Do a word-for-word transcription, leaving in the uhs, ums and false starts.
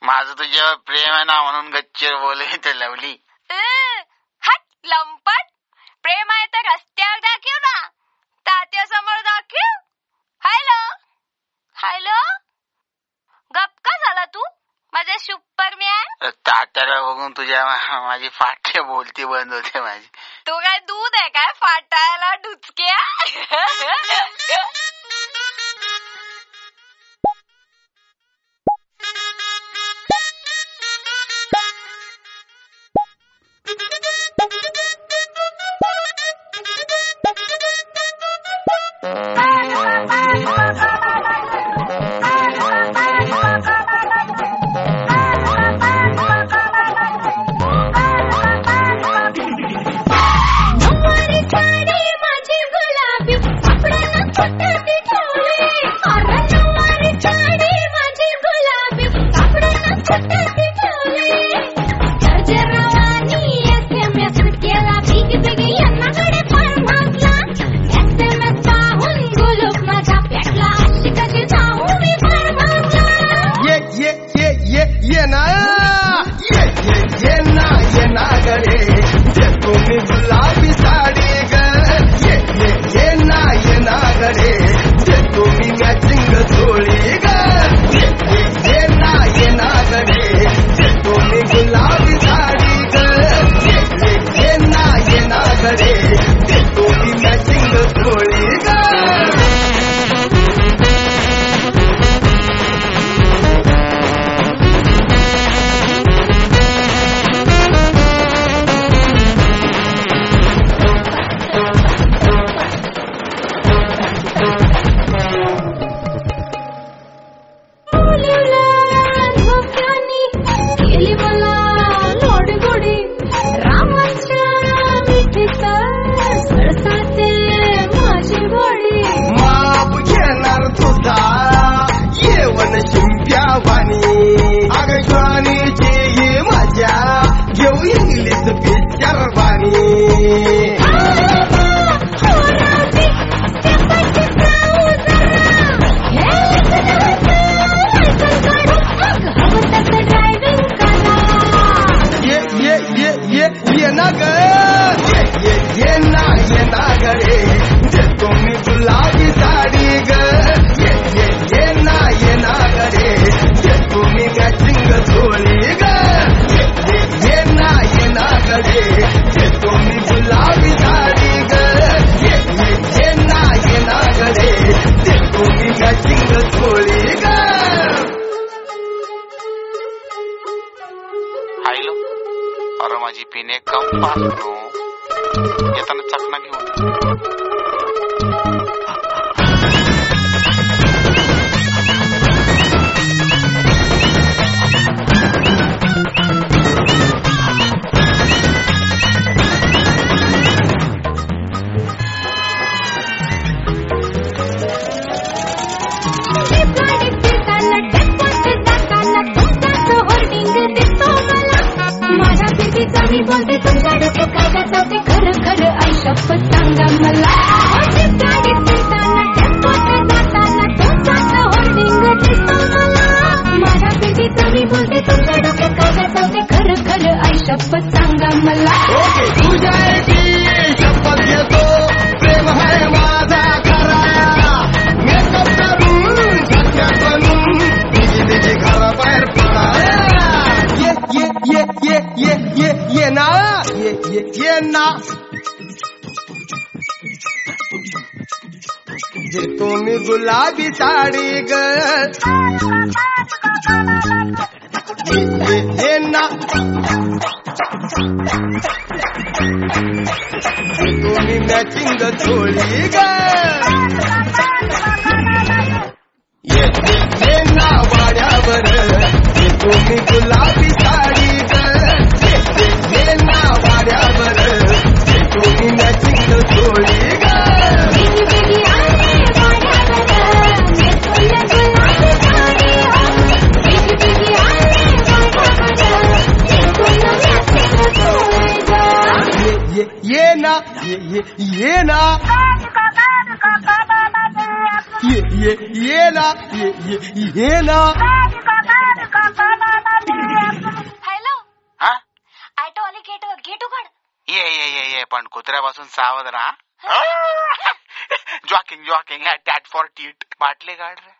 माझं तुझ्यावर प्रेम आहे ना म्हणून गच्चीवर बोलली तर लवली. हट लंपट. प्रेम आहे तर रस्त्यावर दाखव ना, तात्या समोर दाखव. हॅलो हॅलो, गप का झाला तू माझ्या सुपरमॅन? तात्याला बघून तुझ्या माझी फाटे बोलती बंद होते माझी. तू काय दूध आहे काय फाटायला डुचक्या? माझी पिणे कम पाहतो येताना चकना घेऊन. मी बोलते तुमच्या डोक्यात काय काय चालते खरं खरं आई शपथ सांगा मला. गाडीत फिरताना टेम्पोत जाताना तुमचा होल्डिंग दिसतो मला. माझ्या पिढीत मी बोलते तुमच्या डोक्यात काय काय चालते खरं खरं आई शपथ सांगा मला. तुझ्या शपथ घेतो प्रेम आहे माझा खरा. मेकअप करून सत्यात बनून तिची तिची घराबाहेर पडा. ये ये ये ये ये ये ना ये ये ये ना जे तुम्ही गुलाबी साडी ग ये ये ना तुम्ही मॅचिंग चोळी ग ये ये ना वाड्यावर तुम्ही गुलाबी साडी ग ये ना वाड्यावर तुम्ही मॅचिंग चोळी ग. ये ना ये ये ये ना ये ये ये ना ये ये ये ना हॅलो हा ऑटोवाली गेट गेट उघड. ये ये ये ये पण कुत्र्यापासून सावध राहा. जॉकिंग जॉकिंग टॅट फॉर टीट बाटले काढ रे.